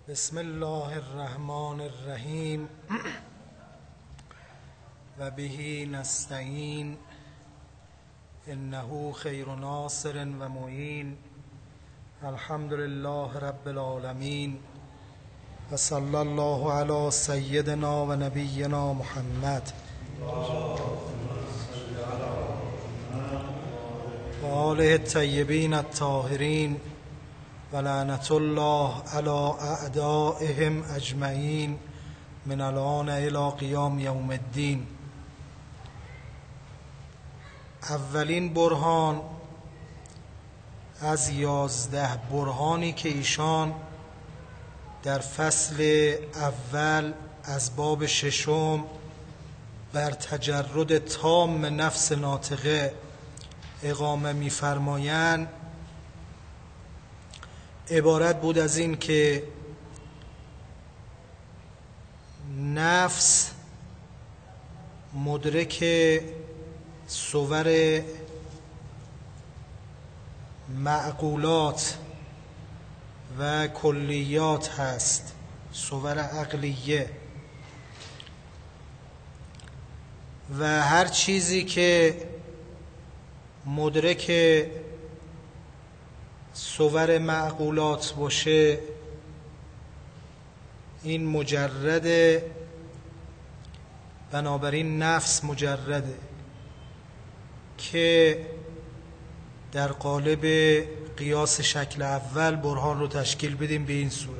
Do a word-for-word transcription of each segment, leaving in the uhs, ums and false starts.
بسم الله الرحمن الرحیم و به نستعین انه خیر ناصر و معین. الحمد لله رب العالمین و صلی الله علی سیدنا و نبینا محمد و آله الطیبین الطاهرین و لعنت الله علی اعدائهم اجمعین من الان الی قیام یوم الدین. اولین برهان از یازده برهانی که ایشان در فصل اول از باب ششم بر تجرد تام نفس ناطقه اقامه می‌فرمایند عبارت بود از این که نفس مدرک صور معقولات و کلیات هست، صور عقلیه، و هر چیزی که مدرک صور معقولات باشه این مجرده، بنابراین نفس مجرده که در قالب قیاس شکل اول برهان رو تشکیل بدیم به این صورت،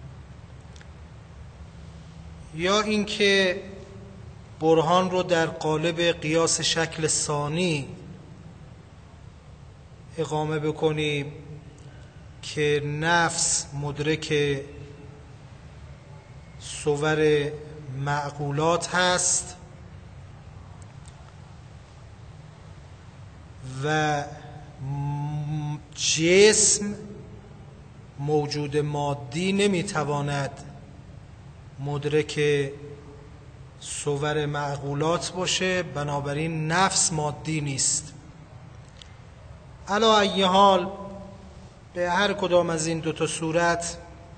یا اینکه برهان رو در قالب قیاس شکل ثانی اقامه بکنیم که نفس مدرک صور معقولات هست و جسم موجود مادی نمیتواند مدرک صور معقولات باشه، بنابراین نفس مادی نیست. علی ای حال به هر کدام از این دو تا صورت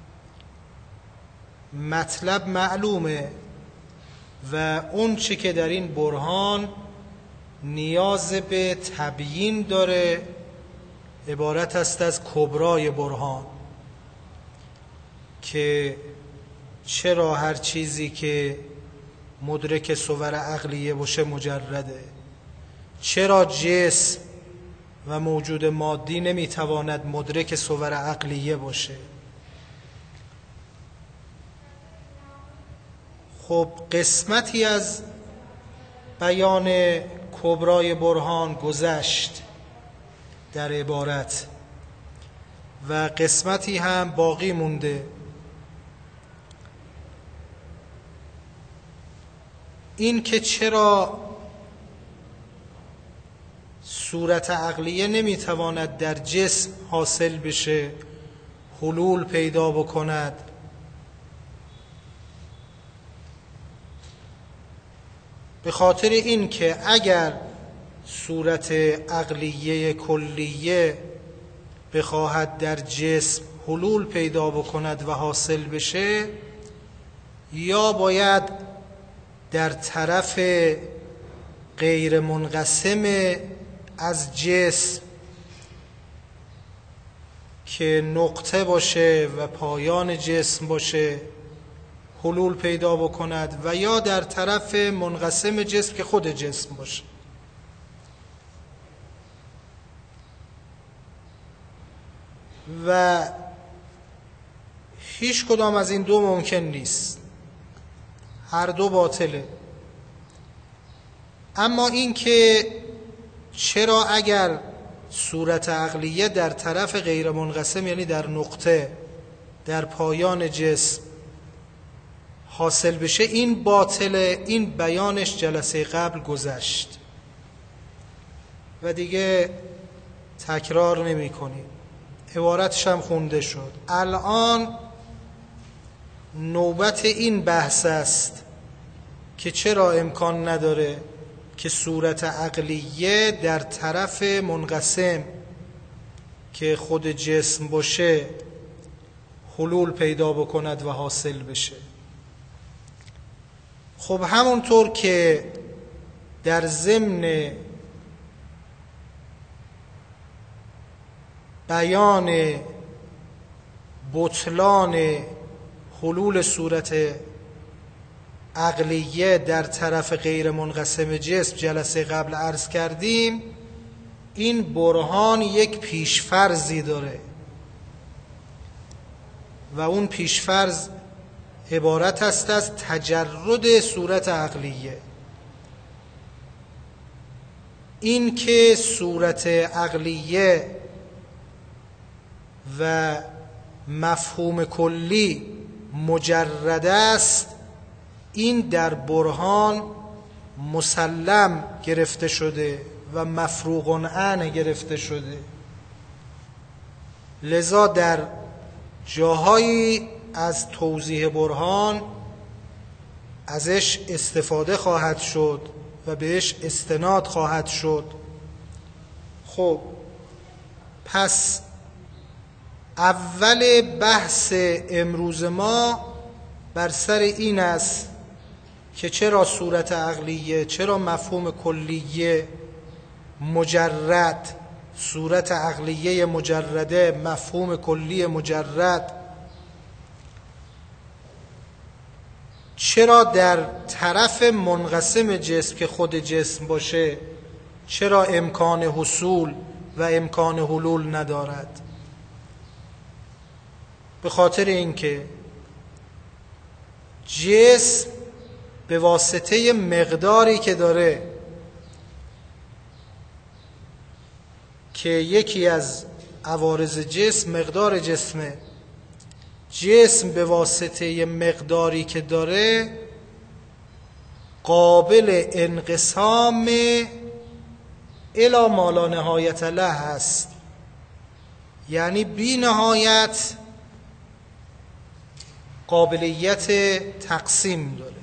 مطلب معلومه و اون چی که در این برهان نیاز به تبیین داره عبارت است از کبرای برهان، که چرا هر چیزی که مدرک صور عقلیه باشه مجرده، چرا جسم و موجود مادی نمیتواند مدرک صور عقلیه باشه. خب قسمتی از بیان کبرای برهان گذشت در عبارت و قسمتی هم باقی مونده. این که چرا صورت عقلیه نمیتواند در جسم حاصل بشه، حلول پیدا بکند، به خاطر این که اگر صورت عقلیه کلیه بخواهد در جسم حلول پیدا بکند و حاصل بشه، یا باید در طرف غیر منقسم از جسم که نقطه باشه و پایان جسم باشه حلول پیدا بکند، و یا در طرف منقسم جسم که خود جسم باشه. و هیچ کدام از این دو ممکن نیست، هر دو باطله. اما این که چرا اگر صورت عقلیه در طرف غیر منقسم، یعنی در نقطه در پایان جسم حاصل بشه، این باطله، این بیانش جلسه قبل گذشت و دیگه تکرار نمی کنیم، عبارتش هم خونده شد. الان نوبت این بحث است که چرا امکان نداره که صورت عقلیه در طرف منقسم که خود جسم باشه حلول پیدا بکند و حاصل بشه. خب همونطور که در ضمن بیان بطلان حلول صورت عقلیه در طرف غیر منقسم جسم جلسه قبل عرض کردیم، این برهان یک پیشفرضی داره و اون پیشفرض عبارت است از تجرد صورت عقلیه. این که صورت عقلیه و مفهوم کلی مجرد است، این در برهان مسلم گرفته شده و مفروغ عنه گرفته شده. لذا در جاهایی از توضیح برهان ازش استفاده خواهد شد و بهش استناد خواهد شد. خب پس اول بحث امروز ما بر سر این است که چرا صورت عقلیه، چرا مفهوم کلیه مجرد، صورت عقلیه مجرده، مفهوم کلی مجرد، چرا در طرف منقسم جسم که خود جسم باشه چرا امکان حصول و امکان حلول ندارد؟ به خاطر اینکه جسم به واسطه مقداری که داره که یکی از عوارض جسم مقدار جسمه، جسم به واسطه مقداری که داره قابل انقسام الی ما لا نهایت له هست، یعنی بی نهایت قابلیت تقسیم داره.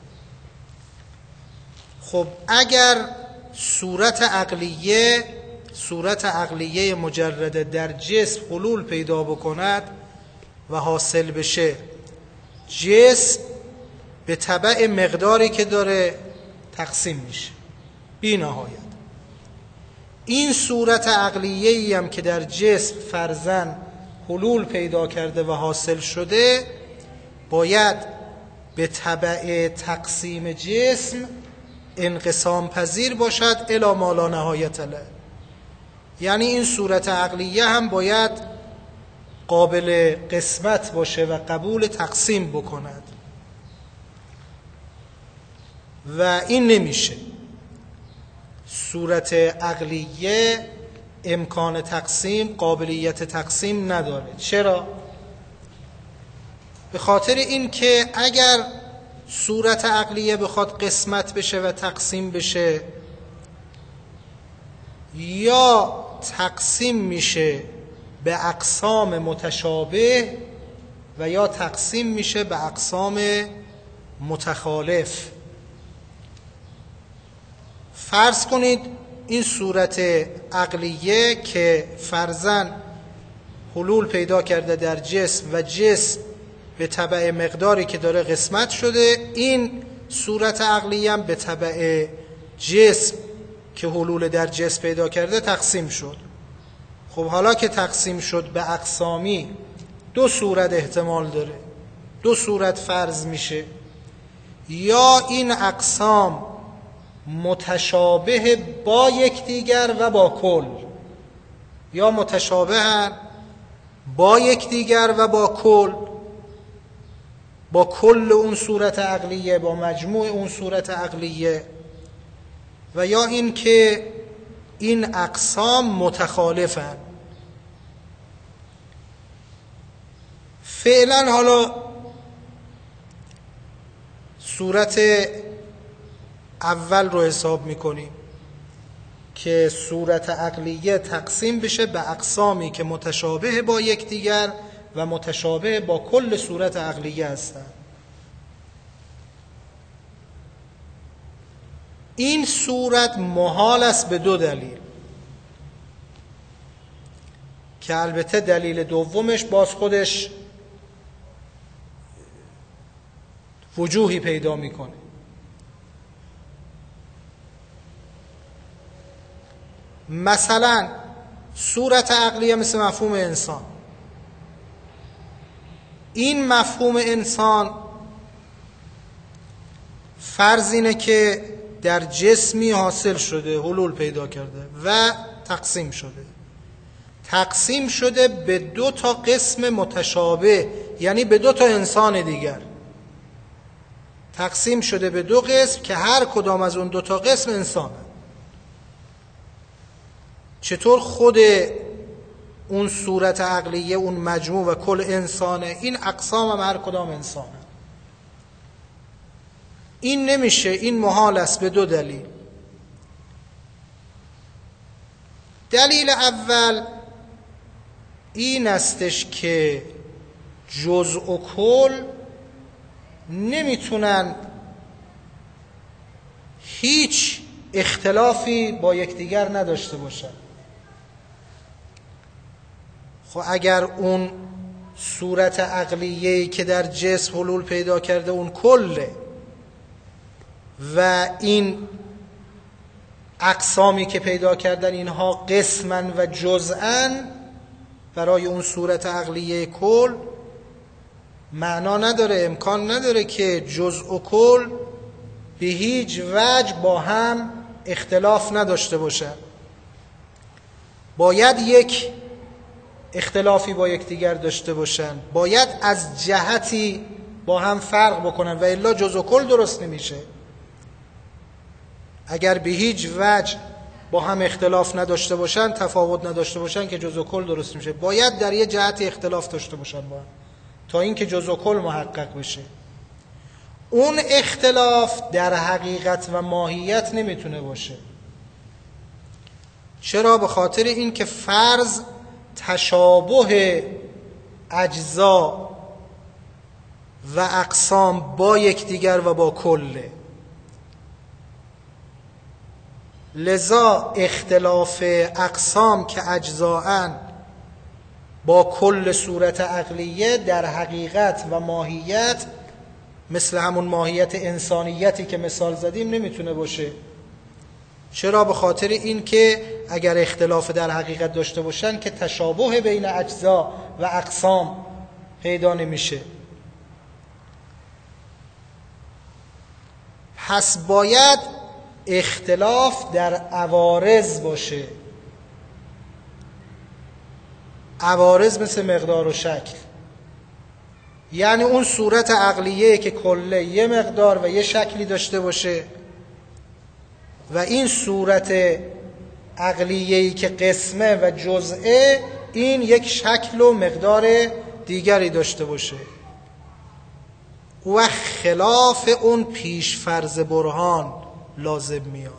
خب اگر صورت عقلیه صورت عقلیه مجرده در جسم حلول پیدا بکند و حاصل بشه، جسم به تبع مقداری که داره تقسیم میشه بی نهایت. این صورت عقلیه‌ای هم که در جسم فرضاً حلول پیدا کرده و حاصل شده، باید به تبع تقسیم جسم انقسام پذیر باشد الی ما لا نهایت له. یعنی این صورت عقلیه هم باید قابل قسمت باشه و قبول تقسیم بکند و این نمیشه. صورت عقلیه امکان تقسیم، قابلیت تقسیم نداره. چرا؟ به خاطر این که اگر صورت عقلیه بخواد قسمت بشه و تقسیم بشه، یا تقسیم میشه به اقسام متشابه و یا تقسیم میشه به اقسام متخالف. فرض کنید این صورت عقلیه که فرضاً حلول پیدا کرده در جسم و جسم به تبع مقداری که داره قسمت شده، این صورت عقلیه هم به تبع جسم که حلول در جسم پیدا کرده تقسیم شد. خب حالا که تقسیم شد به اقسامی، دو صورت احتمال داره، دو صورت فرض میشه. یا این اقسام متشابه با یکدیگر و با کل، یا متشابه با یکدیگر و با کل، با کل اون صورت عقلیه، با مجموع اون صورت عقلیه، و یا این که این اقسام متخالفن. فعلا حالا صورت اول رو حساب میکنیم که صورت عقلیه تقسیم بشه به اقسامی که متشابه با یکدیگر و متشابه با کل صورت عقلیه هستند. این صورت محال است به دو دلیل که البته دلیل دومش باز خودش وجوهی پیدا میکنه. مثلا صورت عقلیه مثل مفهوم انسان. این مفهوم انسان فرض اینه که در جسمی حاصل شده، حلول پیدا کرده و تقسیم شده. تقسیم شده به دو تا قسم متشابه، یعنی به دو تا انسان دیگر. تقسیم شده به دو قسم که هر کدام از اون دو تا قسم انسانه. چطور خود اون صورت عقلیه، اون مجموع و کل انسانه، این اقسام هم هر کدام انسانه. این نمیشه، این محال است به دو دلیل. دلیل اول این استش که جزء و کل نمیتونن هیچ اختلافی با یکدیگر نداشته باشن. خب اگر اون صورت عقلیه‌ای که در جسم حلول پیدا کرده اون کله و این اقسامی که پیدا کردن اینها قسمن و جزءن، برای اون صورت عقلیه کل معنا نداره، امکان نداره که جزء و کل به هیچ وجه با هم اختلاف نداشته باشن. باید یک اختلافی با یکدیگر داشته باشن، باید از جهتی با هم فرق بکنن و الا جزء و کل درست نمیشه. اگر به هیچ وجه با هم اختلاف نداشته باشن، تفاوت نداشته باشن، که جزء و کل درست میشه. باید در یه جهتی اختلاف داشته باشن با هم تا اینکه جزء و کل محقق بشه. اون اختلاف در حقیقت و ماهیت نمیتونه باشه. چرا؟ به خاطر این که فرض تشابه اجزا و اقسام با یکدیگر و با کله. لذا اختلاف اقسام که اجزاءن با کل صورت عقلیه در حقیقت و ماهیت مثل همون ماهیت انسانیتی که مثال زدیم نمیتونه باشه. چرا؟ به خاطر این که اگر اختلاف در حقیقت داشته باشن که تشابه بین اجزا و اقسام پیدا نمیشه. پس باید اختلاف در عوارض باشه. عوارض مثل مقدار و شکل، یعنی اون صورت عقلیه که کله یه مقدار و یه شکلی داشته باشه و این صورت عقلیه‌ای که قسمه و جزئه این یک شکل و مقدار دیگری داشته باشه. و خلاف اون پیش فرض برهان لازم میاد،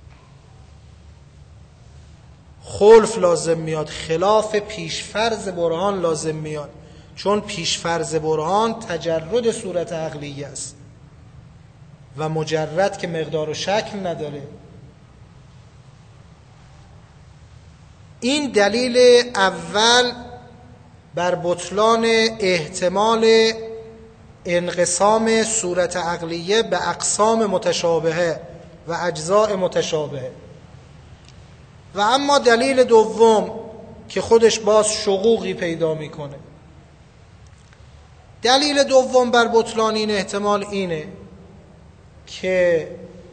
خلف لازم میاد، خلاف پیش فرض برهان لازم میاد. چون پیش فرض برهان تجرد صورت عقلیه است و مجرد که مقدار و شکل نداره. این دلیل اول بر بطلان احتمال انقسام صورت عقلیه به اقسام متشابهه و اجزاء متشابهه. و اما دلیل دوم که خودش باز شقوقی پیدا میکنه. دلیل دوم بر بطلان این احتمال اینه که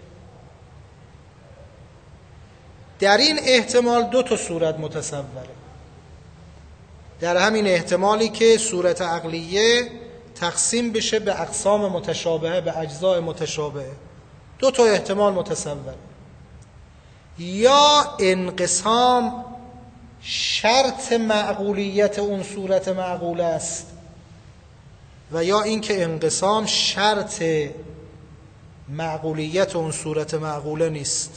در این احتمال دو تا صورت متصوره. در همین احتمالی که صورت عقلیه تقسیم بشه به اقسام متشابهه، به اجزاء متشابهه، دو تا احتمال متصوره. یا انقسام شرط معقولیت اون صورت معقوله است و یا اینکه انقسام شرط معقولیت اون صورت معقوله نیست.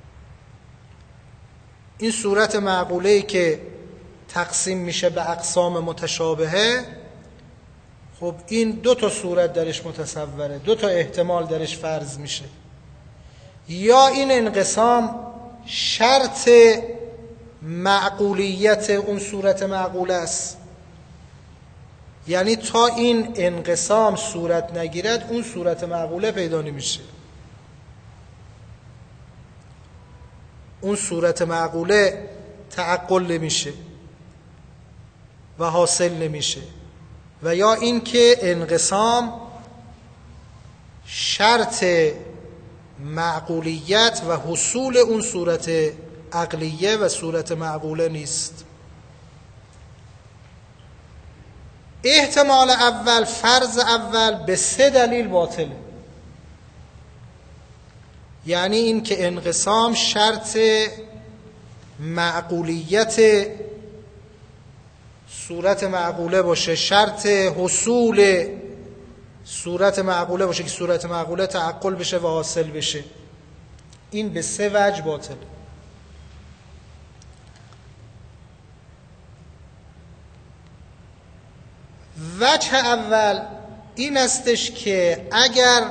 این صورت معقوله‌ای که تقسیم میشه به اقسام متشابهه، خب این دو تا صورت درش متصوره، دو تا احتمال درش فرض میشه. یا این انقسام شرط معقولیت اون صورت معقوله است یعنی تا این انقسام صورت نگیرد اون صورت معقوله پیدا نمیشه، اون صورت معقوله تعقل نمیشه و حاصل نمیشه. و یا اینکه انقسام شرط معقولیت و حصول اون صورت عقلیه و صورت معقوله نیست. احتمال اول، فرض اول به سه دلیل باطله. یعنی این که انقسام شرط معقولیت صورت معقوله باشه، شرط حصول صورت معقوله باشه که صورت معقوله تعقل بشه و حاصل بشه، این به سه وجه باطله. وجه اول این استش که اگر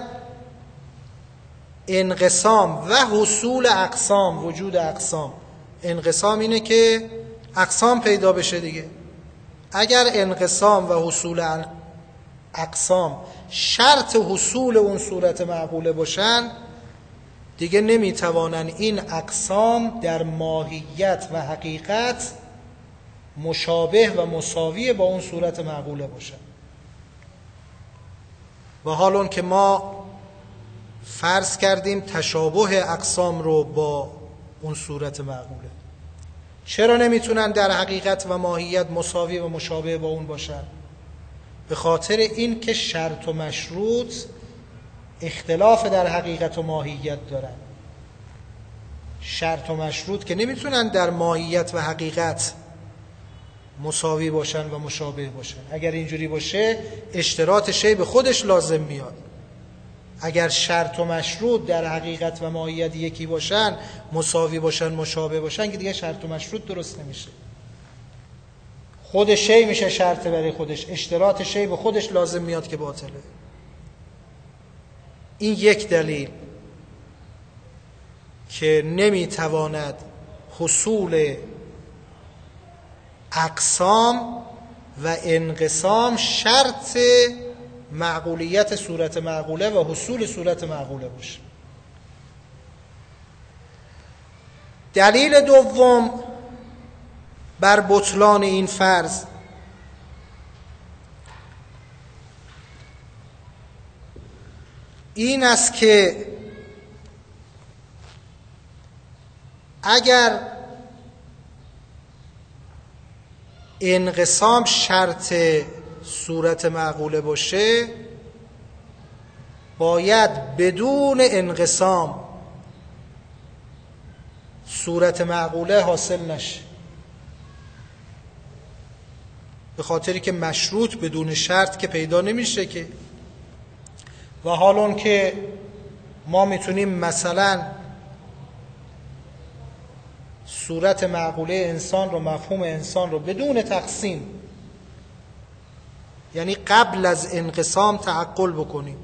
انقسام و حصول اقسام، وجود اقسام، انقسام اینه که اقسام پیدا بشه دیگه، اگر انقسام و حصول اقسام شرط حصول اون صورت معقوله باشن، دیگه نمیتوانن این اقسام در ماهیت و حقیقت مشابه و مساوی با اون صورت معقوله باشن. و حال اون که ما فرض کردیم تشابه اقسام رو با اون صورت معقوله، چرا نمیتونن در حقیقت و ماهیت مساوی و مشابه با اون باشن؟ به خاطر این که شرط و مشروط اختلاف در حقیقت و ماهیت دارن. شرط و مشروط که نمیتونن در ماهیت و حقیقت مساوی باشن و مشابه باشن. اگر اینجوری باشه اشتراط شی به خودش لازم میاد. اگر شرط و مشروط در حقیقت و ماهیت یکی باشن، مساوی باشن، مشابه باشن، که دیگه شرط و مشروط درست نمیشه. خود شی میشه شرط برای خودش، اشتراط شی به خودش لازم میاد که باطله. این یک دلیل که نمیتواند حصول اقسام و انقسام شرط معقولیت صورت معقوله و حصول صورت معقوله باشه. دلیل دوم بر بطلان این فرض این است که اگر انقسام شرط صورت معقوله باشه، باید بدون انقسام صورت معقوله حاصل نشه، به خاطری که مشروط بدون شرط که پیدا نمیشه که. و حالون که ما میتونیم مثلا صورت معقوله انسان رو، مفهوم انسان رو بدون تقسیم، یعنی قبل از انقسام تعقل بکنیم،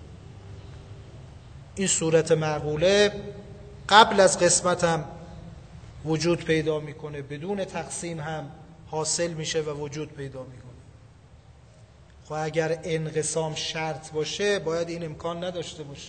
این صورت معقوله قبل از قسمت هم وجود پیدا میکنه، بدون تقسیم هم حاصل میشه و وجود پیدا میکنه. خب اگر انقسام شرط باشه باید این امکان نداشته باشه.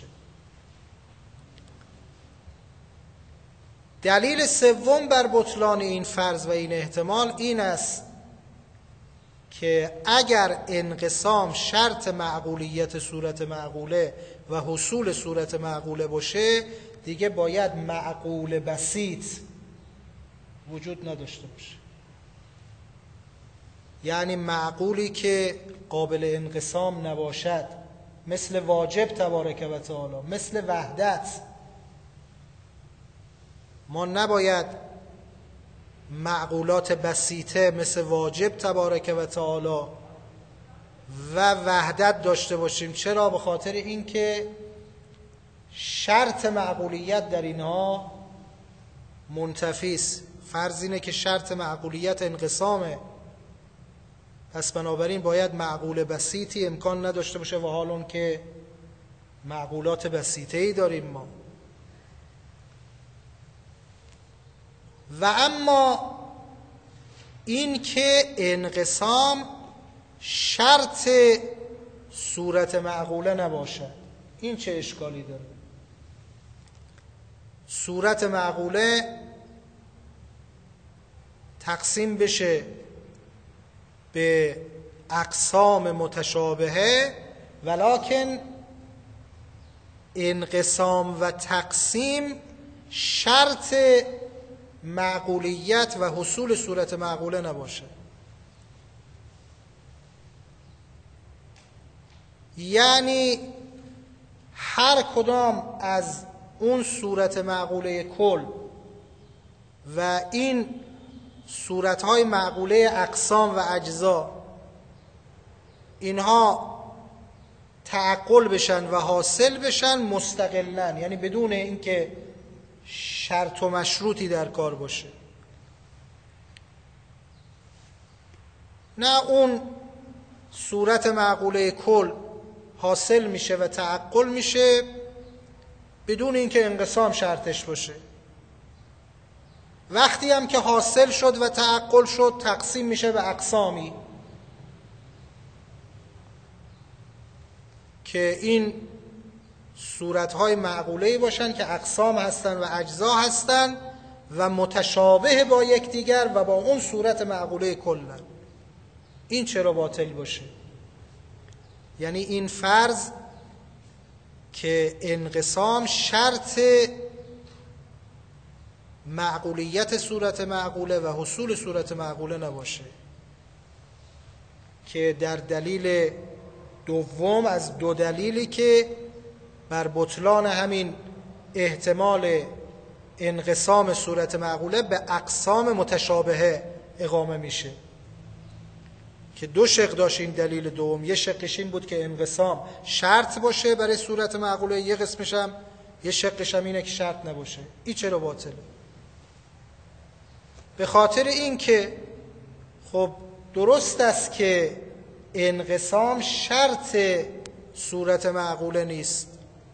دلیل سوم بر بطلان این فرض و این احتمال این است که اگر انقسام شرط معقولیت صورت معقوله و حصول صورت معقوله باشه، دیگه باید معقول بسیط وجود نداشته باشه. یعنی معقولی که قابل انقسام نباشد، مثل واجب تبارک و تعالی، مثل وحدت. ما نباید معقولات بسیطه مثل واجب تبارک و تعالی و وحدت داشته باشیم. چرا؟ به خاطر اینکه شرط معقولیت در اینها منتفی است. فرض اینه که شرط معقولیت انقسامه، پس بنابراین باید معقول بسیطی امکان نداشته باشه، و حال اون که معقولات بسیطه‌ای داریم ما. و اما این که انقسام شرط صورت معقوله نباشد. این چه اشکالی داره؟ صورت معقوله تقسیم بشه به اقسام متشابهه، ولکن انقسام و تقسیم شرط معقولیت و حصول صورت معقوله نباشه. یعنی هر کدام از اون صورت معقوله کل و این صورتهای معقوله اقسام و اجزا، اینها تعقل بشن و حاصل بشن مستقلن، یعنی بدون اینکه شرط و مشروطی در کار باشه. نه اون صورت معقوله کل حاصل میشه و تعقل میشه بدون اینکه انقسام شرطش باشه. وقتی هم که حاصل شد و تعقل شد تقسیم میشه به اقسامی که این صورتهای معقوله‌ای باشن که اقسام هستن و اجزا هستن و متشابه با یکدیگر و با اون صورت معقوله کلن. این چرا باطل باشه؟ یعنی این فرض که انقسام شرط معقولیت صورت معقوله و حصول صورت معقوله نباشه، که در دلیل دوم از دو دلیلی که بر بطلان همین احتمال انقسام صورت معقوله به اقسام متشابهه اقامه میشه، که دو شق داشت این دلیل دوم. یه شقش این بود که انقسام شرط باشه برای صورت معقوله، یه قسمش هم یه شقش هم اینه که شرط نباشه. این چرا باطله؟ به خاطر این که خب درست است که انقسام شرط صورت معقوله نیست،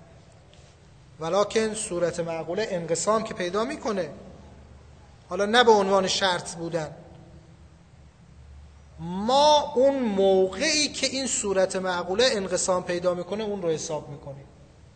ولکن صورت معقوله انقسام که پیدا میکنه، حالا نه به عنوان شرط بودن. ما اون موقعی که این صورت معقوله انقسام پیدا میکنه اون رو حساب میکنیم.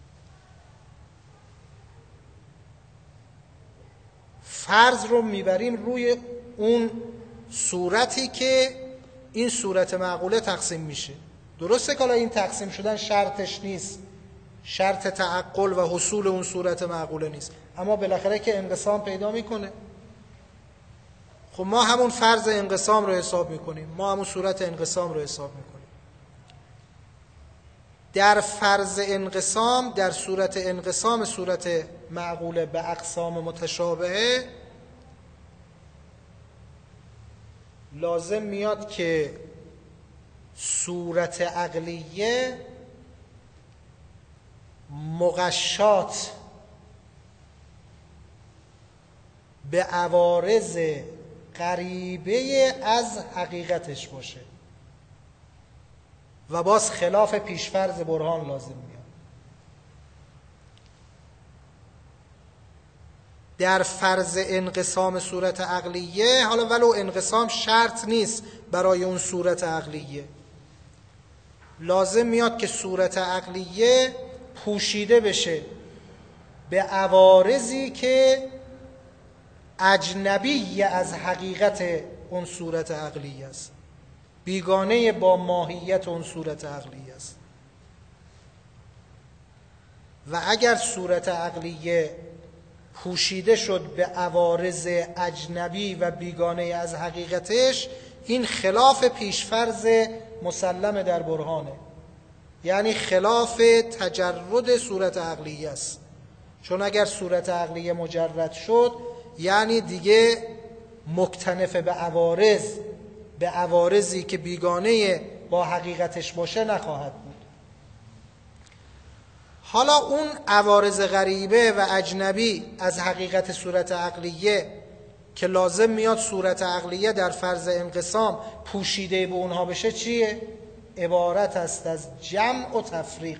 فرض رو میبریم روی اون صورتی که این صورت معقوله تقسیم میشه. درسته که این تقسیم شدن شرطش نیست، شرط تعقل و حصول اون صورت معقوله نیست، اما بالاخره که انقسام پیدا میکنه. خب ما همون فرض انقسام رو حساب میکنیم، ما همون صورت انقسام رو حساب میکنیم. در فرض انقسام، در صورت انقسام صورت معقوله به اقسام متشابهه، لازم میاد که صورت عقلیه مغشات به عوارض غریبه از حقیقتش باشه و باز خلاف پیشفرض برهان لازم میاد. در فرض انقسام صورت عقلیه، حالا ولو انقسام شرط نیست برای اون صورت عقلیه، لازم میاد که صورت عقلیه پوشیده بشه به عوارضی که اجنبی از حقیقت اون صورت عقلیه است، بیگانه با ماهیت اون صورت عقلیه است. و اگر صورت عقلیه پوشیده شد به عوارض اجنبی و بیگانه از حقیقتش، این خلاف پیشفرض مسلم در برهانه، یعنی خلاف تجرد صورت عقلیه است. چون اگر صورت عقلیه مجرد شد یعنی دیگه مکتنف به عوارض، به عوارضی که بیگانه با حقیقتش باشه نخواهد بود. حالا اون عوارض غریبه و اجنبی از حقیقت صورت عقلیه که لازم میاد صورت عقلیه در فرض انقسام پوشیده به اونها بشه چیه؟ عبارت است از جمع و تفریق.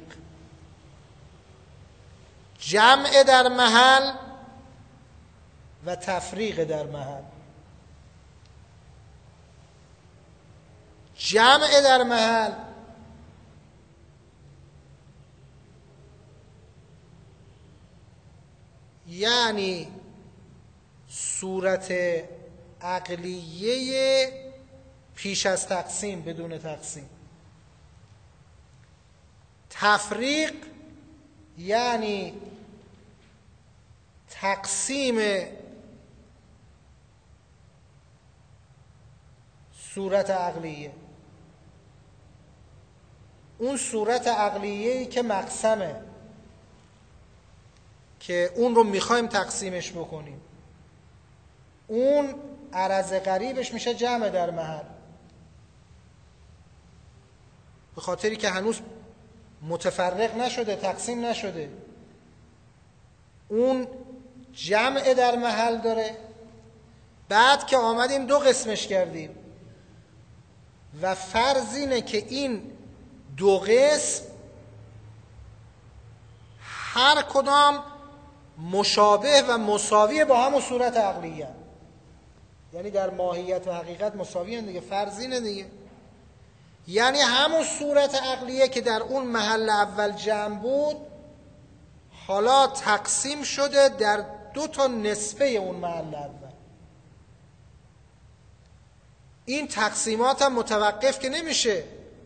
جمع در محل و تفریق در محل. جمع در محل یعنی صورت عقلیه پیش از تقسیم بدون تقسیم. تفریق یعنی تقسیم صورت عقلیه، اون صورت عقلیه‌ای که مقسمه که اون رو میخوایم تقسیمش بکنیم، اون عرض قریبش میشه جمع در محل، به خاطری که هنوز متفرق نشده، تقسیم نشده. اون جمع در محل داره. بعد که آمدیم دو قسمش کردیم و فرض اینه که این دو قسم هر کدام مشابه و مساوی با هم و صورت عقلیه، یعنی در ماهیت و حقیقت مساوی هم دیگه. فرض اینه دیگه، یعنی همون صورت عقلیه که در اون محل اول جمع بود حالا تقسیم شده در دو تا نسبه اون محل اول. این تقسیمات هم متوقف که نمیشه،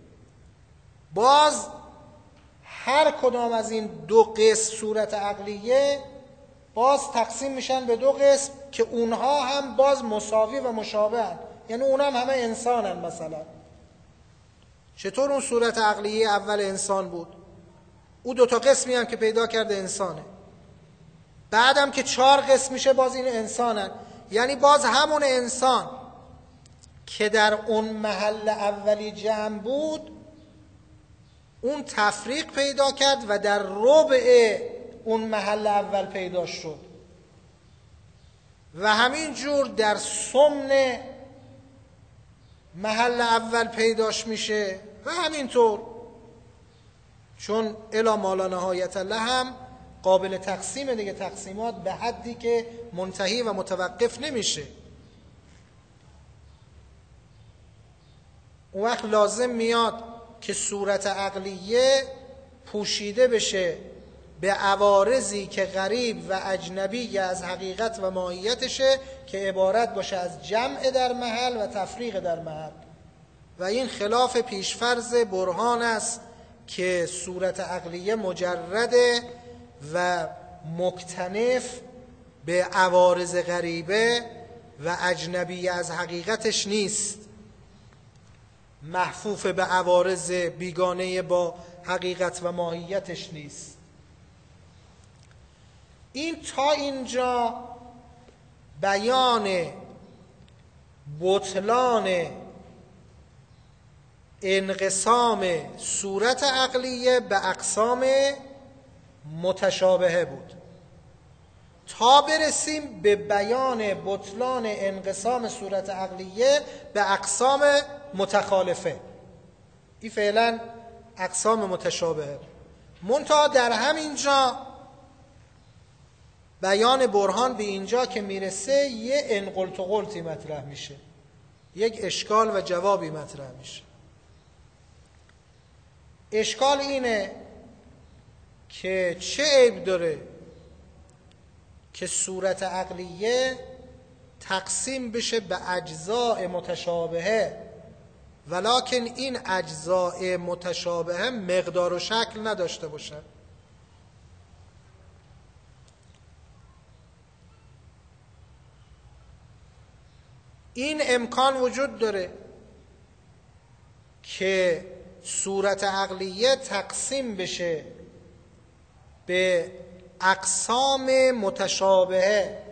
باز هر کدام از این دو قسم صورت عقلیه باز تقسیم میشن به دو قسم که اونها هم باز مساوی و مشابه هن. یعنی اونها هم همه انسان هن. مثلا چطور اون صورت عقلیه اول انسان بود، او دو تا قسمی هم که پیدا کرده انسانه، بعدم که چهار قسم میشه باز این انسانن. یعنی باز همون انسان که در اون محل اولی جمع بود اون تفریق پیدا کرد و در ربع اون محل اول پیدا شد و همین جور در ثمن محل اول پیداش میشه و همینطور، چون الی ما لا نهایت له هم قابل تقسیم دیگه، تقسیمات به حدی که منتهی و متوقف نمیشه. اون وقت لازم میاد که صورت عقلیه پوشیده بشه به عوارضی که غریب و اجنبی از حقیقت و ماهیتشه که عبارت باشه از جمع در محل و تفریق در محل. و این خلاف پیشفرض برهان است که صورت عقلیه مجرده و مکتنف به عوارض غریبه و اجنبی از حقیقتش نیست، محفوف به عوارض بیگانه با حقیقت و ماهیتش نیست. این تا اینجا بیان بطلان انقسام صورت عقلیه به اقسام متشابهه بود، تا برسیم به بیان بطلان انقسام صورت عقلیه به اقسام متخالفه. این فعلا اقسام متشابهه. منتها در همین جا بیان برهان به اینجا که میرسه یه انقلت و قلتی مطرح میشه، یک اشکال و جوابی مطرح میشه. اشکال اینه که چه عیب داره که صورت عقلیه تقسیم بشه به اجزاء متشابهه، ولکن این اجزاء متشابهه مقدار و شکل نداشته باشه. این امکان وجود داره که صورت عقلیه تقسیم بشه به اقسام متشابهه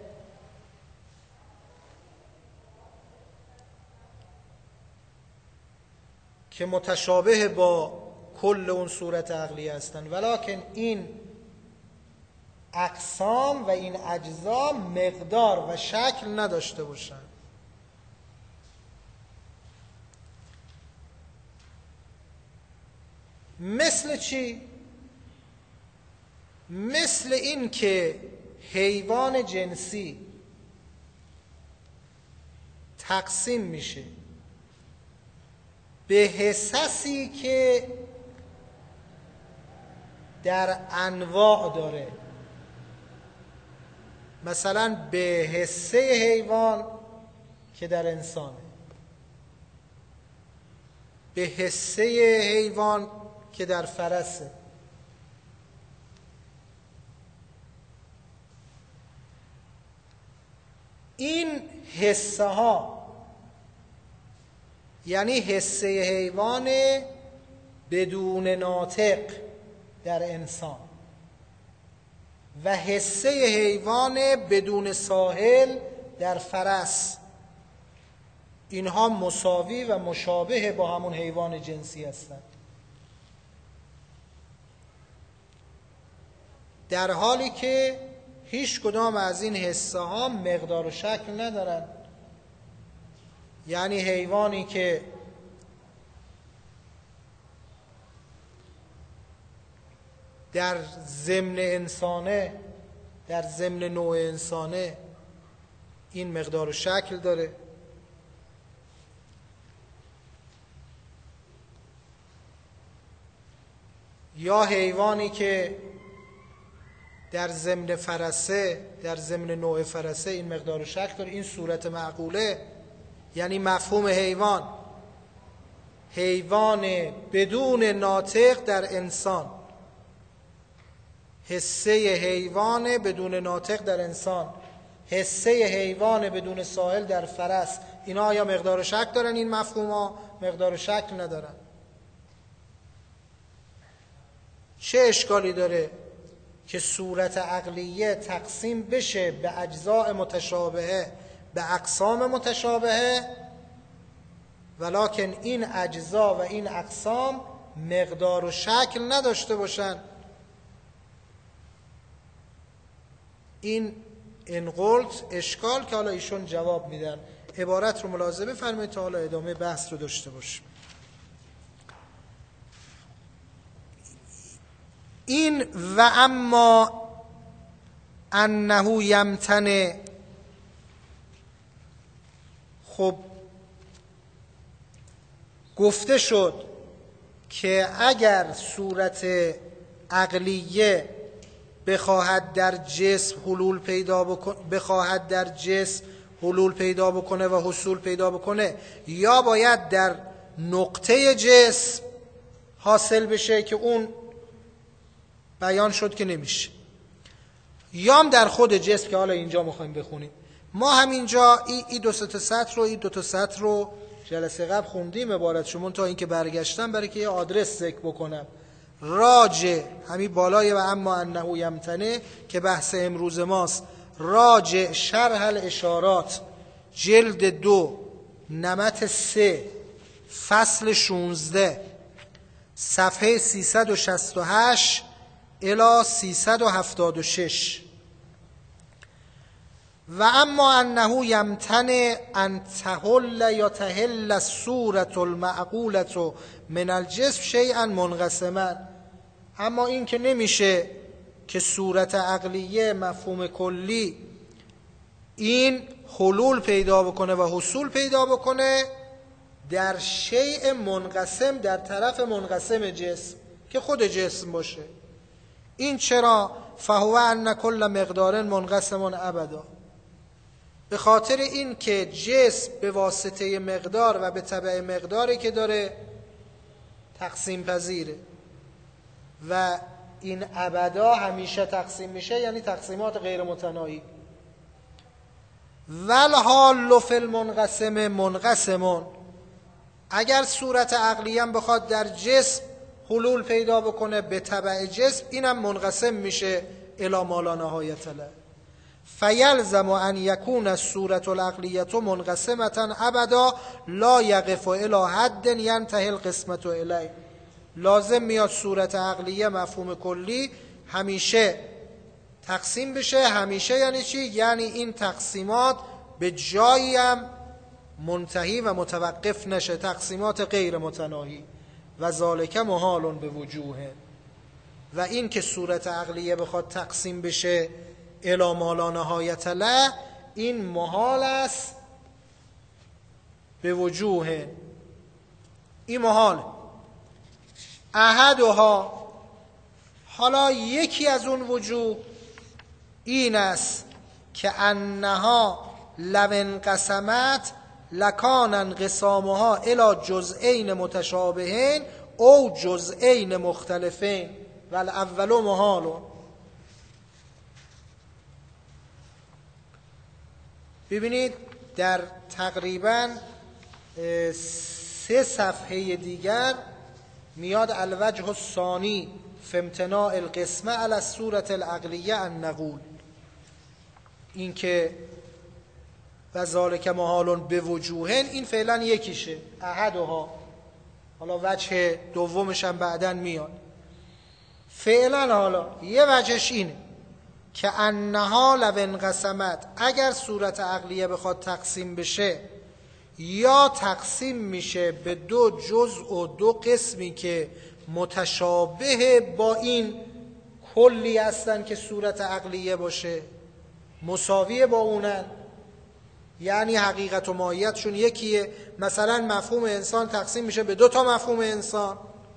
که متشابه با کل اون صورت عقلیه هستن، ولکن این اقسام و این اجزا مقدار و شکل نداشته باشن. مثل چی؟ مثل این که حیوان جنسی تقسیم میشه به حسسی که در انواع داره. مثلا به حسه حیوان که در انسانه، به حسه حیوان که در فرسه، این حسه ها یعنی حسه حیوان بدون ناطق در انسان و حسه حیوان بدون ساحل در فرس، اینها مساوی و مشابه با همون حیوان جنسی هستند، در حالی که هیچ کدام از این حسه ها مقدار و شکل ندارن. یعنی حیوانی که در ضمن انسانه، در ضمن نوع انسانه، این مقدار و شکل داره، یا حیوانی که در ضمن فرسه، در ضمن نوع فرسه این مقدار و شکل داره. این صورت معقوله، یعنی مفهوم حیوان، حیوان بدون ناطق در انسان، حسه حیوان بدون ناطق در انسان، حسه حیوان بدون ساحل در فرس. اینا آیا مقدار و شکل دارن؟ این مفهوم ها مقدار و شکل ندارن. چه اشکالی داره که صورت عقلیه تقسیم بشه به اجزاء متشابهه، به اقسام متشابهه، ولکن این اجزا و این اقسام مقدار و شکل نداشته باشن؟ این انقلت اشکال که حالا ایشون جواب میدن. عبارت رو ملاحظه بفرمایید تا حالا ادامه بحث رو داشته باشیم. این و اما انه یمتنع، خب گفته شد که اگر صورت عقلیه بخواهد در جسم حلول پیدا بکنه، بخواهد در جسم حلول پیدا بکنه و حصول پیدا بکنه، یا باید در نقطه جسم حاصل بشه که اون بیان شد که نمیشه، یا در خود جسم که حالا اینجا میخوایم بخونیم. ما همینجا ای, ای دو تا سطر رو ای دو تا سطر رو جلسه قبل خوندیم عبارت شما، تا اینکه برگشتم برای که یه آدرس ذکر بکنم. راجع همین بالای و اما انه یمتنع که بحث امروز ماست، راجع شرح الاشارات جلد دو نمط سه فصل شونزده صفحه سیصد و شصت و هشت الی سیصد و هفتاد و شش. و اما انه یمتنع ان تحل یا تحل الصورة المعقولة من الجسم شیئا منقسما، اما این که نمیشه که صورت عقلیه مفهوم کلی این حلول پیدا بکنه و حصول پیدا بکنه در شیء منقسم، در طرف منقسم جسم که خود جسم باشه. این چرا؟ فهو ان کل مقدار منقسم ابدا، به خاطر این که جسم به واسطه مقدار و به تبع مقداری که داره تقسیم پذیره و این ابدا همیشه تقسیم میشه، یعنی تقسیمات غیر متناهی. والحال فی المنقسم منقسمون، اگر صورت عقلیه هم بخواد در جسم حلول پیدا بکنه به تبع جسم، اینم منقسم میشه الی ما لا نهایت له. فیلزم ان یکون الصورة العقلیة منقسمة ابدا لا یقف الی حد ینتهی القسمة الیه. لازم میاد صورت عقلیه مفهوم کلی همیشه تقسیم بشه. همیشه یعنی چی؟ یعنی این تقسیمات به جایی هم منتهی و متوقف نشه، تقسیمات غیر متناهی. و ذالک محال به وجوه، و این که صورت عقلیه بخواد تقسیم بشه الی ما لا نهایت له، این محال است به وجوه. این محال. احدها، حالا یکی از اون وجوه این است که انها لو انقسمت لکان انقسامها الی جزئین متشابهین او جزئین مختلفین و الاول محال. ببینید در تقریبا سه صفحه دیگر میاد الوجه الثانی فی امتناع القسمه علی الصورة العقلیه ان نقول، این که و ذالک محال بوجوهن، این فعلا یکیشه احدها، حالا وجه دومش هم بعدن میاد. فعلا حالا یه وجهش اینه که انها لو انقسمت، اگر صورت عقلیه بخواد تقسیم بشه یا تقسیم میشه به دو جزء و دو قسمی که متشابه با این کلی هستن که صورت عقلیه باشه، مساویه با اونن، یعنی حقیقت و ماهیتشون یکیه. مثلا مفهوم انسان تقسیم میشه به دو تا مفهوم انسان،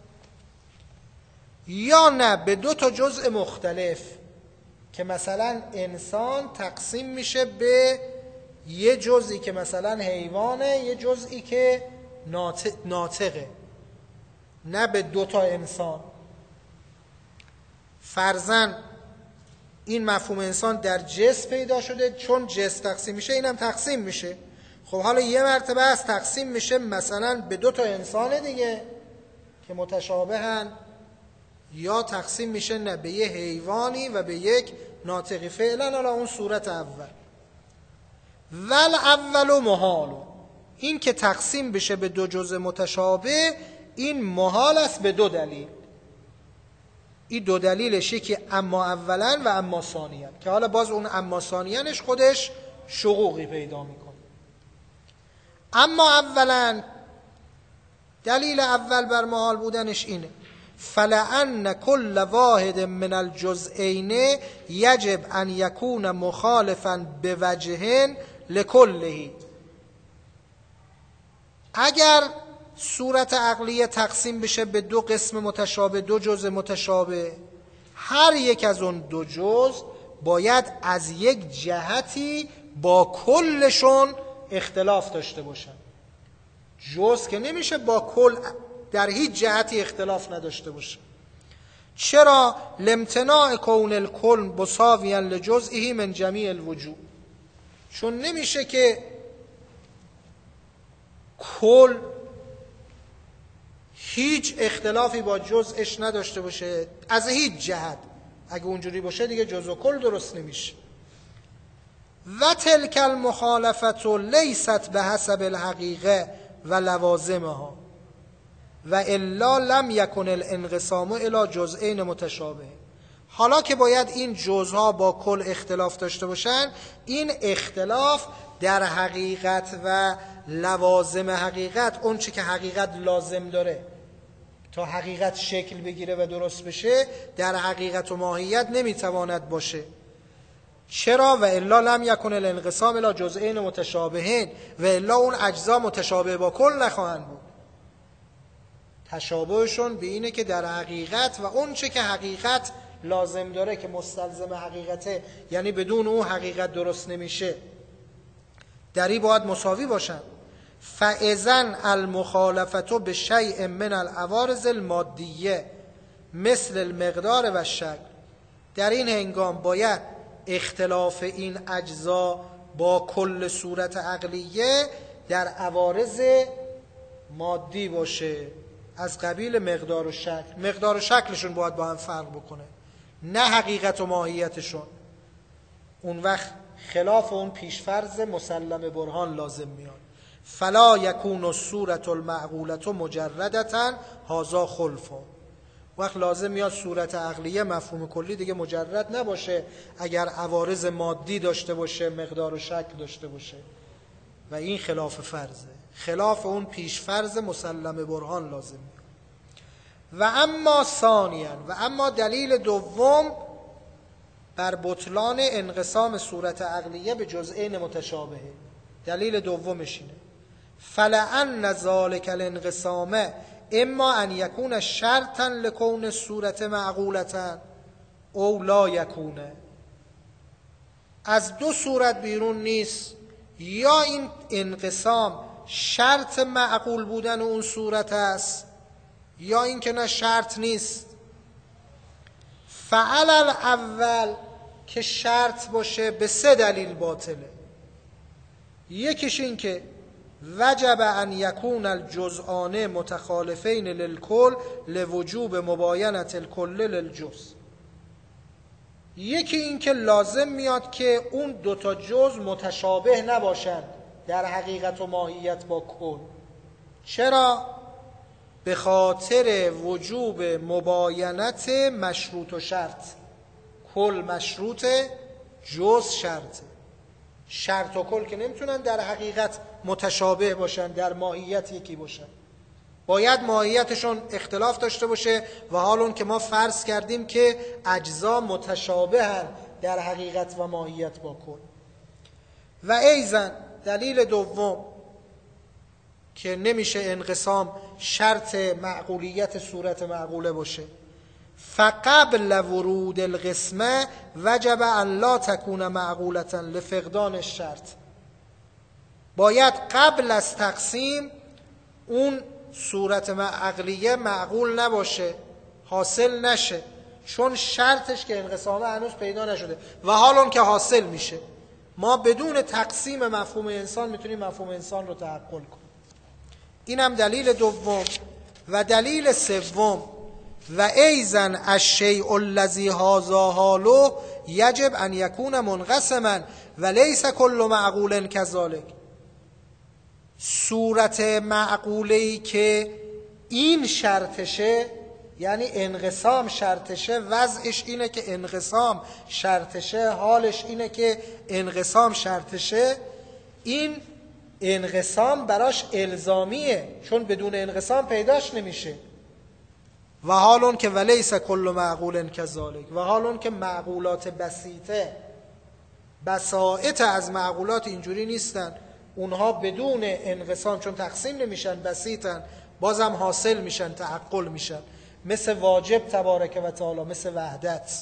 یا نه به دو تا جزء مختلف که مثلا انسان تقسیم میشه به یه جزئی که مثلا حیوانه، یه جزئی که ناطقه، نه به دو تا انسان. فرضاً این مفهوم انسان در جنس پیدا شده، چون جنس تقسیم میشه اینم تقسیم میشه. خب حالا یه مرتبه از تقسیم میشه مثلا به دو تا انسان دیگه که متشابهن، یا تقسیم میشه نه به یه حیوانی و به یک ناطقی. فعلا حالا اون صورت اول. ول اول محال، این که تقسیم بشه به دو جزء متشابه این محال است به دو دلیل. این دو دلیلش یکی اما اولا و اما ثانیا، که حالا باز اون اما ثانیانش خودش شقوقی پیدا میکنه. اما اولا، دلیل اول بر محال بودنش اینه فلأن كل واحد من الجزئین یجب ان یکون مخالفا بوجه لکله. اگر صورت عقلیه تقسیم بشه به دو قسم متشابه، دو جزء متشابه، هر یک از اون دو جزء باید از یک جهتی با کلشون اختلاف داشته باشن. جزء که نمیشه با کل در هیچ جهتی اختلاف نداشته باشه. چرا؟ لامتناع کون الکل مساویا لجزئه من جمیع الوجوه، چون نمیشه که کل هیچ اختلافی با جزءش نداشته باشه از هیچ جهت. اگه اونجوری باشه دیگه جزء و کل درست نمیشه. و تلک المخالفت لیست به حسب الحقیقه و لوازمها و الا لم یکن الانقسام الی جزئین متشابه. حالا که باید این جزها با کل اختلاف داشته باشن، این اختلاف در حقیقت و لوازم حقیقت، اون چه که حقیقت لازم داره تا حقیقت شکل بگیره و درست بشه، در حقیقت و ماهیت نمیتواند باشه. چرا؟ و الا لم یکن الانقسام الی جزئین متشابهین، و الا اون اجزا متشابه با کل نخواهند بود. تشابهشون به اینه که در حقیقت و اون چه که حقیقت لازم داره که مستلزم حقیقته، یعنی بدون اون حقیقت درست نمیشه، دری باید مساوی باشن. فاذن المخالفت به شیء من العوارض المادیه مثل المقدار و الشکل، در این هنگام باید اختلاف این اجزا با کل صورت عقلیه در عوارض مادی باشه، از قبیل مقدار و شکل. مقدار و شکلشون باید با هم فرق بکنه، نه حقیقت و ماهیتشون. اون وقت خلاف اون پیشفرض مسلم برهان لازم میاد. فلا یکون الصورة المعقولة مجردة هذا خلف. وقت لازم میاد صورت عقلیه مفهوم کلی دیگه مجرد نباشه اگر عوارض مادی داشته باشه، مقدار و شکل داشته باشه، و این خلاف فرضه، خلاف اون پیشفرض مسلم برهان لازم میاد. و اما ثانیا، و اما دلیل دوم بر بطلان انقسام صورت عقلیه به جزئین متشابهه، دلیل دومش اینه فلعن ذلک الانقسام اما ان یکون شرطا لکون صورت معقولتا او لا یکونه. از دو صورت بیرون نیست، یا این انقسام شرط معقول بودن اون صورت است، یا این که نه شرط نیست. فعل الاول که شرط باشه به سه دلیل باطله. یکیش این که وجب ان یکون الجزءان متخالفین للکل لوجوب مباینة الکل للجزء. یکی این که لازم میاد که اون دوتا جزء متشابه نباشند در حقیقت و ماهیت با کل. چرا؟ به خاطر وجوب مباینت مشروط و شرط. کل مشروط، جزء شرط. شرط و کل که نمیتونن در حقیقت متشابه باشن، در ماهیت یکی باشن، باید ماهیتشون اختلاف داشته باشه. و حال اون که ما فرض کردیم که اجزا متشابه هن در حقیقت و ماهیت با کل. و ایضا دلیل دوم که نمیشه انقسام شرط معقولیت صورت معقوله باشه، فقبل ورود القسمه وجب ان لا تکون معقولتا لفقدان الشرط. باید قبل از تقسیم اون صورت عقلیه معقول نباشه، حاصل نشه، چون شرطش که انقسامه هنوز پیدا نشده و حال اون که حاصل میشه. ما بدون تقسیم مفهوم انسان میتونیم مفهوم انسان رو تحقق کنیم. اینم دلیل دوم. و دلیل سوم و ایضا الشیء الذی هذا حاله یجب ان یکون منقسما و لیس کل معقول کذالک. صورت معقوله‌ای که این شرطشه، یعنی انقسام شرطشه، وضعش اینه که انقسام شرطشه، حالش اینه که انقسام شرطشه، این انقسام براش الزامیه، چون بدون انقسام پیداش نمیشه. و حالون که ولیس کل معقول کذالک، و حالون که معقولات بسیطه، بساطه از معقولات اینجوری نیستن، اونها بدون انقسام چون تقسیم نمیشن بسیطن، بازم حاصل میشن، تعقل میشن، مثل واجب تبارک و تعالی، مثل وحدت.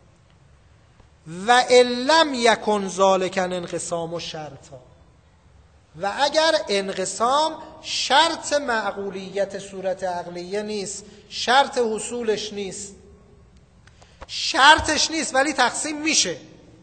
و لم یکن ذالک انقسام و شرطا. و اگر انقسام شرط معقولیت صورت عقلیه نیست، شرط حصولش نیست، شرطش نیست ولی تقسیم میشه،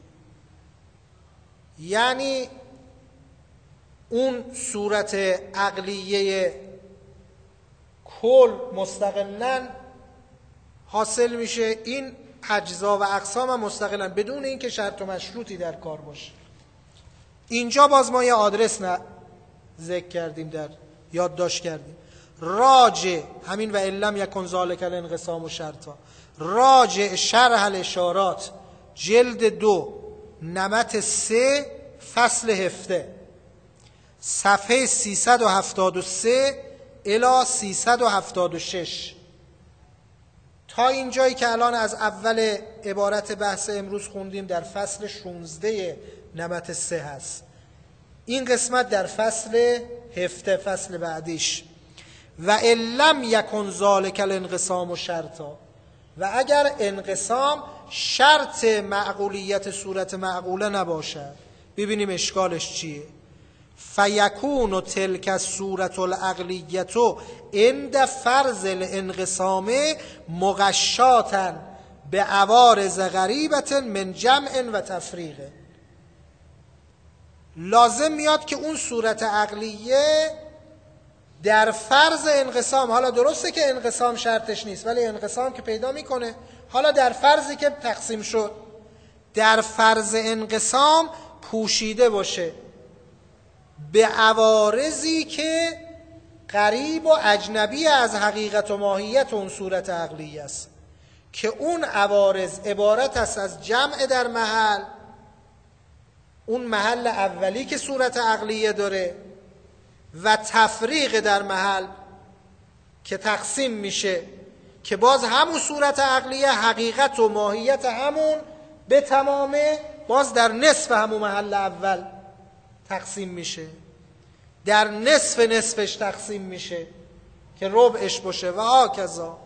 یعنی اون صورت عقلیه کل مستقلاً حاصل میشه، این اجزا و اقسام هم مستقلاً بدون اینکه شرط و مشروطی در کار باشه. اینجا باز ما یه آدرس نه ذکر کردیم، در یادداشت کردیم، راجع همین و لم یکن ذالک الانقسام و شرطا، راجع شرح الاشارات جلد دو نمط سه فصل هفته صفحه سیصد و هفتاد و سه الی سیصد و هفتاد و شش. تا اینجایی که الان از اول عبارت بحث امروز خوندیم در فصل شانزده نمط سه هست. این قسمت در فصل هفته، فصل بعدیش. و لم یکن ذالک الانقسام و شرطا، و اگر انقسام شرط معقولیت صورت معقوله نباشد، ببینیم اشکالش چیه. فیکون تلک الصورة العقلیة عند فرض الانقسام مغشاة بعوارض غریبة من جمع و تفریق. لازم میاد که اون صورت عقلیه در فرض انقسام، حالا درسته که انقسام شرطش نیست ولی انقسام که پیدا میکنه، حالا در فرضی که تقسیم شد، در فرض انقسام پوشیده باشه به عوارضی که غریب و اجنبی از حقیقت و ماهیت اون صورت عقلیه است، که اون عوارض عبارت است از جمع در محل، اون محل اولی که صورت عقلیه داره، و تفریق در محل که تقسیم میشه، که باز همون صورت عقلیه حقیقت و ماهیت همون به تمامه باز در نصف همون محل اول تقسیم میشه. در نصف نصفش تقسیم میشه که ربعش باشه و هاکذا.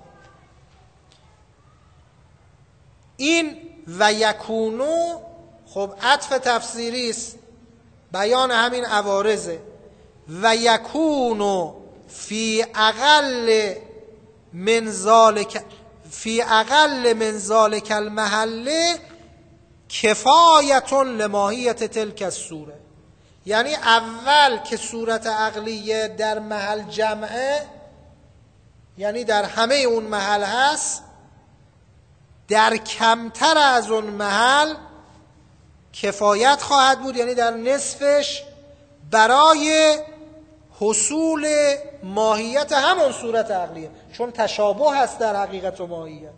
این و یکونو خب عطف تفسیری است، بیان همین عوارضه. و یکونو فی اقل من ذالک فی اقل من ذالک المحله کفایت لماهیت تلک السوره. یعنی اول که صورت عقلیه در محل جمعه، یعنی در همه اون محل هست، در کمتر از اون محل کفایت خواهد بود، یعنی در نصفش، برای حصول ماهیت همون صورت عقلیه، چون تشابه هست در حقیقت و ماهیت.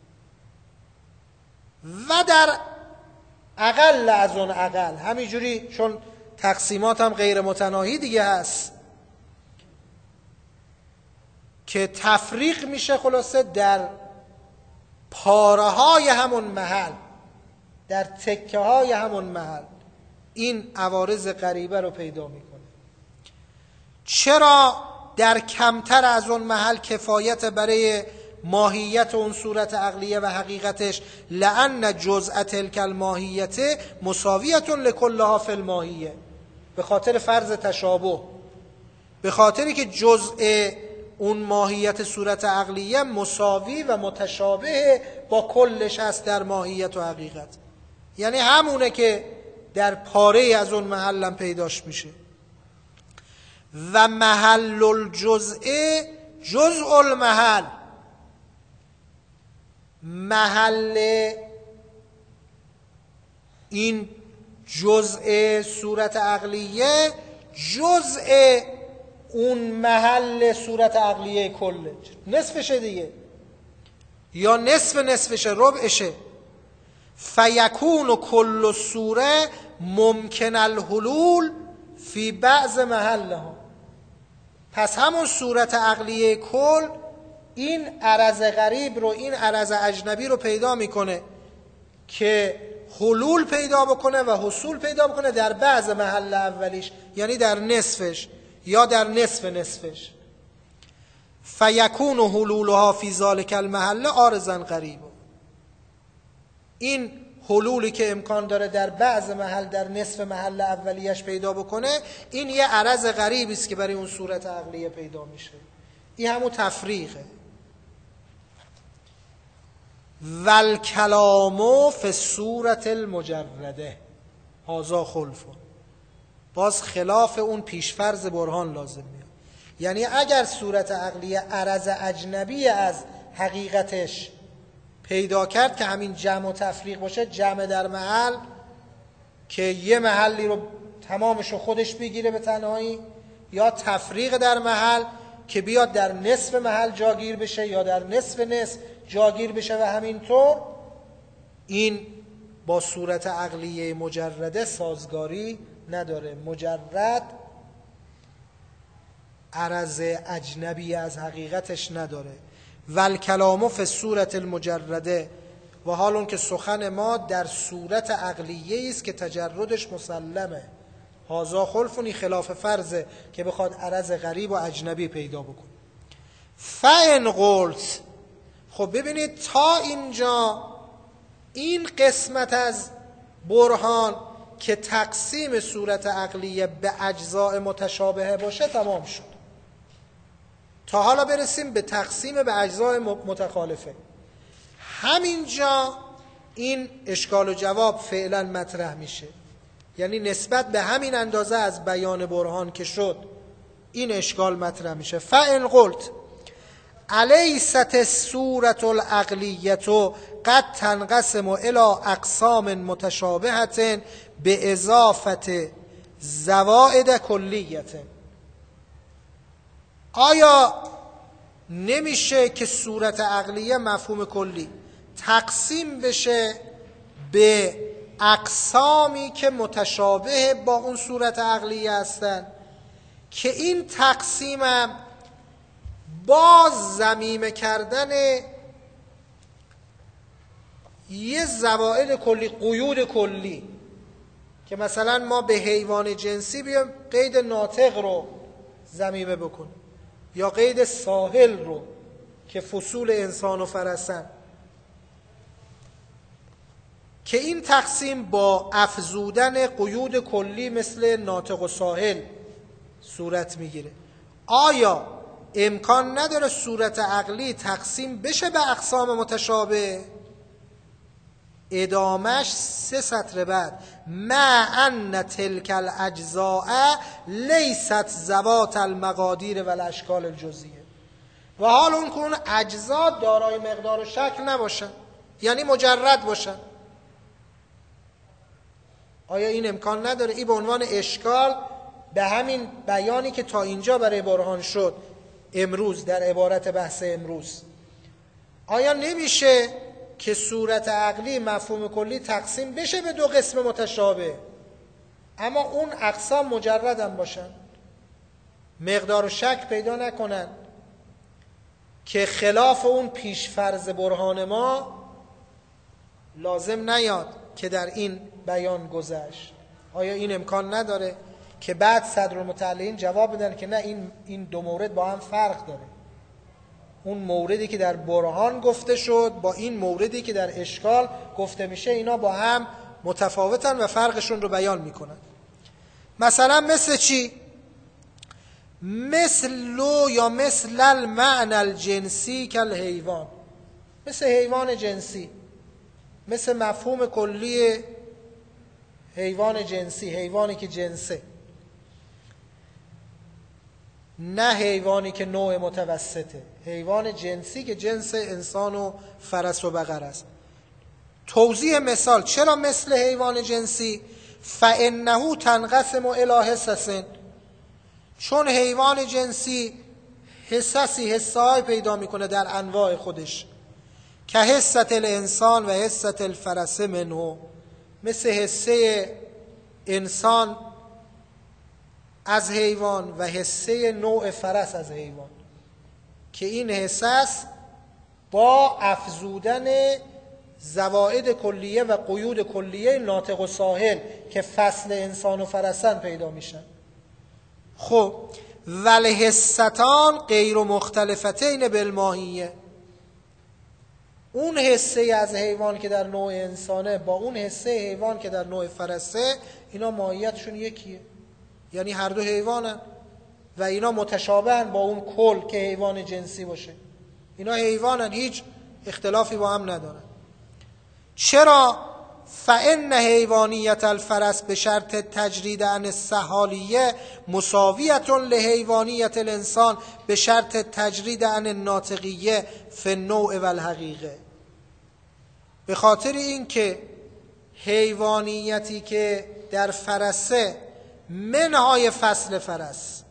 و در اقل از اون اقل همینجوری، چون تقسیمات هم غیر متناهی دیگه هست که تفریق میشه خلاصه در پاره های همون محل، در تکه های همون محل. این عوارض غریبه رو پیدا میکنه. چرا در کمتر از اون محل کفایت برای ماهیت اون صورت عقلیه و حقیقتش؟ لأن جزء تلک الماهیت مساویت لکلها فی الماهیه، به خاطر فرض تشابه، به خاطری که جزء اون ماهیت صورت عقلیه مساوی و متشابه با کلش هست در ماهیت و حقیقت، یعنی همونه که در پاره از اون محل هم پیداش میشه. و محل الجزء جزء المحل، محل این جزء صورت عقلیه جزء اون محل صورت عقلیه کله، نصفشه دیگه، یا نصف نصفشه، ربعشه. فیکون کل الصوره ممکن الحلول فی بعض محلها. پس همون صورت عقلیه کل این عرض غریب رو، این عرض اجنبی رو پیدا میکنه که حلول پیدا بکنه و حصول پیدا بکنه در بعض محل اولیش، یعنی در نصفش یا در نصف نصفش. فیکون حلولها فی ذالک المحل عارضا غریبا. این حلولی که امکان داره در بعض محل، در نصف محل اولیش پیدا بکنه، این یه عرض غریبی است که برای اون صورت عقلیه پیدا میشه. این همون تفریقه. والکلام فی الصورة المجرده هذا خلف. باز خلاف اون پیشفرض برهان لازم میاد. یعنی اگر صورت عقلیه عرض اجنبی از حقیقتش پیدا کرد که همین جمع و تفریق باشه، جمع در محل که یه محلی رو تمامش رو خودش بگیره به تنهایی، یا تفریق در محل که بیاد در نصف محل جاگیر بشه یا در نصف نصف جاگیر بشه و همینطور، این با صورت عقلیه مجرده سازگاری نداره. مجرد عرض اجنبی از حقیقتش نداره. والکلام فی الصورة المجرده، و حال اون که سخن ما در صورت عقلیه است که تجردش مسلمه. هازا خلفونی خلاف فرضه که بخواد عرض غریب و اجنبی پیدا بکن. فان قلت، خب ببینید تا اینجا این قسمت از برهان که تقسیم صورت عقلیه به اجزاء متشابهه باشه تمام شد. تا حالا برسیم به تقسیم به اجزاء متخالفه. همینجا این اشکال و جواب فعلا مطرح میشه، یعنی نسبت به همین اندازه از بیان برهان که شد این اشکال مطرح میشه. فان قلت الیست الصورة العقلیة قد تنقسم الى اقسام متشابهة به اضافه زوائد کلیة. آیا نمیشه که صورت عقلیه مفهوم کلی تقسیم بشه به اقسامی که متشابه با اون صورت عقلیه هستن، که این تقسیمم با ضمیمه کردن یه زوائد کلی، قیود کلی، که مثلا ما به حیوان جنسی بیایم قید ناطق رو ضمیمه بکنیم یا قید ساحل رو که فصول انسان و فرسن، که این تقسیم با افزودن قیود کلی مثل ناطق و ساحل صورت میگیره. آیا امکان نداره صورت عقلی تقسیم بشه به اقسام متشابه؟ ادامش سه سطر بعد، مع ان تلک الاجزاء لیست ذوات المقادیر و الاشکال الجزئیه. و حال اون که اون اجزا دارای مقدار و شکل نباشن، یعنی مجرد باشن. آیا این امکان نداره؟ این به عنوان اشکال به همین بیانی که تا اینجا برای برهان شد امروز در عبارت بحث امروز، آیا نمیشه که صورت عقلی مفهوم کلی تقسیم بشه به دو قسم متشابه، اما اون اقسام مجرد هم باشن، مقدار و شک پیدا نکنن، که خلاف اون پیش فرض برهان ما لازم نیاد که در این بیان گذشت؟ آیا این امکان نداره که بعد صدرالمتعلقین جواب بدن که نه، این این دو مورد با هم فرق داره، اون موردی که در برهان گفته شد با این موردی که در اشکال گفته میشه اینا با هم متفاوتن و فرقشون رو بیان میکنن. مثلا مثل چی؟ مثل یا مثل المعنى الجنسی کالحیوان، مثل حیوان جنسی، مثل مفهوم کلی حیوان جنسی، حیوانی که جنسه، نه حیوانی که نوع متوسطه، حیوان جنسی که جنس انسان و فرس و بقر است. توضیح مثال، چرا مثل حیوان جنسی؟ فانه تنقسم الی حصص، چون حیوان جنسی حصصی حصه‌ای پیدا میکنه در انواع خودش، که حصة الانسان و حصة الفرس منه، مثل حصه انسان از حیوان و حصه نوع فرس از حیوان، که این حصص با افزودن زوائد کلیه و قیود کلیه ناطق و ساحل که فصل انسان و فرسن پیدا میشن. خب والحصتان غیر مختلفتین بالماهیه، اون حصه از حیوان که در نوع انسانه با اون حصه حیوان که در نوع فرسه، اینا ماهیتشون یکیه، یعنی هر دو حیوانن و اینا متشابهن با اون کل که حیوان جنسی باشه. اینا حیوانن، هیچ اختلافی با هم ندارن. چرا؟ فإن حیوانیت الفرس به شرط تجرید عن السحالیه مساویة لحیوانیت الانسان به شرط تجرید عن الناطقیه فی النوع و الحقیقه. به خاطر این که حیوانیتی که در فرسه منهای فصل فرس،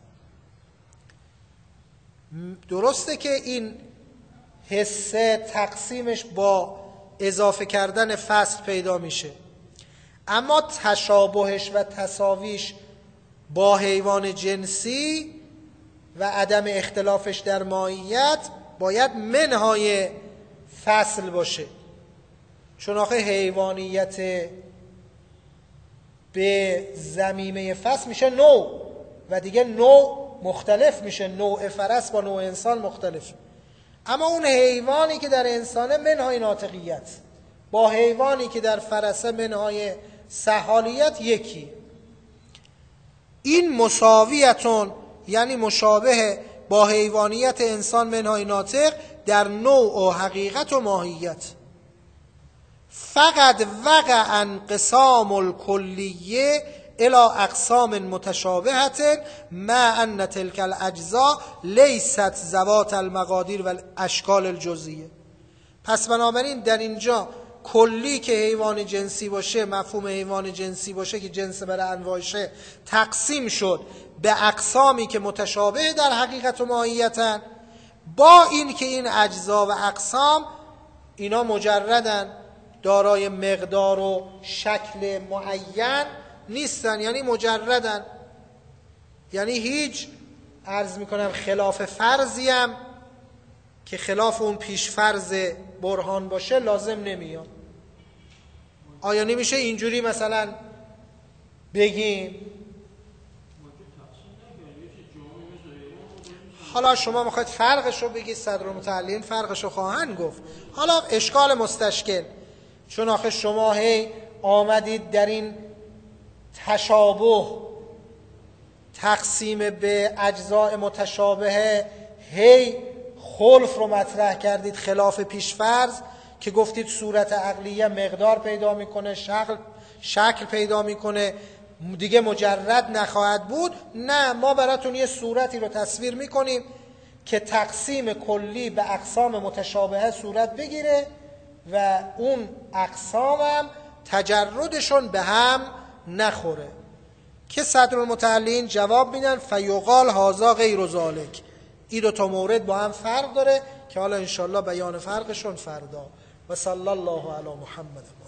درسته که این حصه تقسیمش با اضافه کردن فصل پیدا میشه، اما تشابهش و تساویش با حیوان جنسی و عدم اختلافش در ماهیت باید منهای فصل باشه، چون آخه حیوانیت به ضمیمه فصل میشه نوع و دیگه نوع مختلف میشه، نوع فرس با نوع انسان مختلف. اما اون حیوانی که در انسانه منهای ناطقیت با حیوانی که در فرسه منهای سحالیت یکی. این مساویتون یعنی مشابه با حیوانیت انسان منهای ناطق در نوع و حقیقت و ماهیت. فقط وقع انقسام الکلیه الى اقسام متشابهت مع ان تلک الاجزاء لیست ذوات المقادیر و الاشکال الجزئیه. پس بنابراین در اینجا کلی که حیوان جنسی باشه، مفهوم حیوان جنسی باشه که جنس برای انواعشه، تقسیم شد به اقسامی که متشابه در حقیقت و ماهیتن، با این که این اجزا و اقسام اینا مجردن، دارای مقدار و شکل معین نیستن، یعنی مجردن، یعنی هیچ عرض میکنم خلاف فرضی هم که خلاف اون پیش فرض برهان باشه لازم نمیاد. آیا نمیشه اینجوری مثلا بگیم حالا شما میخواید فرقش رو بگید، صدرالمتعلین فرقش رو خواهند گفت. حالا اشکال مستشکل، چون آخه شما هی آمدید در این تشابه تقسیم به اجزاء متشابهه هی خلف رو مطرح کردید، خلاف پیشفرض که گفتید صورت عقلیه مقدار پیدا میکنه، شکل شکل پیدا میکنه، دیگه مجرد نخواهد بود. نه، ما براتون یه صورتی رو تصویر میکنیم که تقسیم کلی به اقسام متشابهه صورت بگیره و اون اقسام هم تجردشون به هم نخوره، که صدرالمتعلین جواب میدن فیقال هذا غیر ذالک. این دو تا مورد با هم فرق داره که حالا انشالله بیان فرقشون فردا. و صلی الله علی محمد.